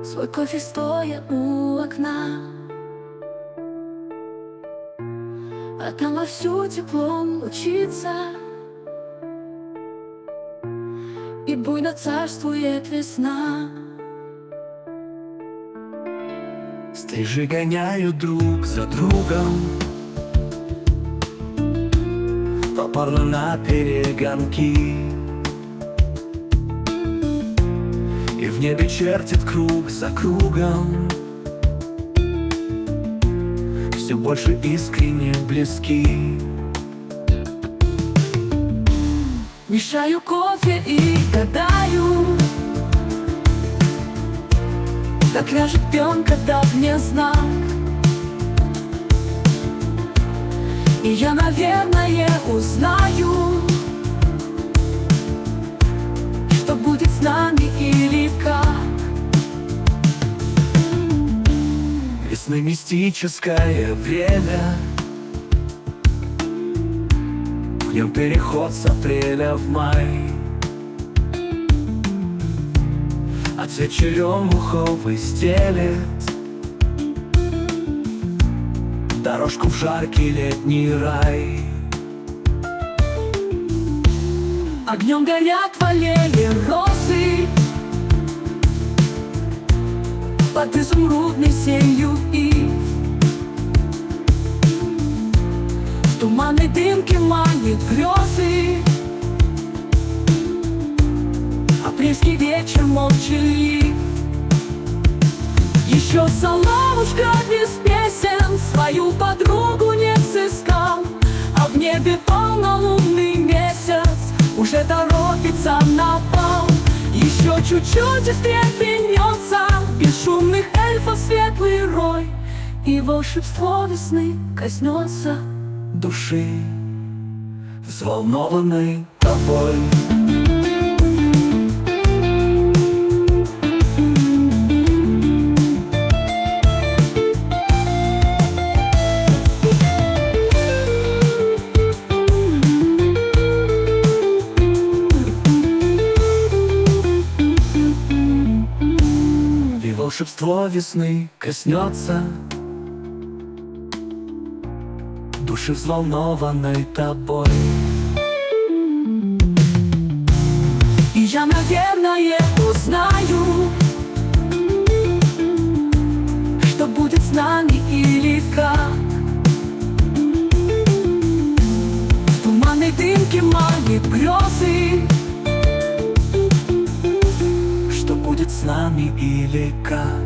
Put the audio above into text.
свой кофе стоя у окна, а там вовсю теплом лучится, и буйно царствует весна. Стрижи гоняют друг за другом, попарно на перегонки, и в небе чертит круг за кругом, все больше искренне близки. Мешаю кофе и гадаю, как ляжет пенка, дав мне знак. И я, наверное, узнаю, что будет с нами или как. Весны мистическое время, в нем переход с апреля в май. А цвет черемуховый стелет дорожку в жаркий летний рай. Огнем горят в аллее розы под изумрудной сенью ив. В туманной дымке манит грезы, апрельский вечер молчалив. Еще соловушка без песен свою подругу не сыскал, а в небе полнолунный месяц уже торопится на бал. Еще чуть-чуть и встрепенется бесшумных эльфов светлый рой, и волшебство весны коснется Души, взволнованной тобой. И волшебство весны коснется души, взволнованной тобой. И я, наверное, узнаю, что будет с нами или как. В туманной дымке манит грезы, Что будет с нами или как.